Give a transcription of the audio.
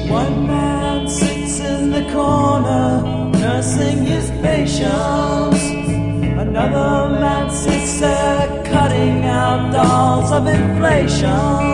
One man sits in the corner, nursing his patients. Another man sits there, cutting out dolls of inflation.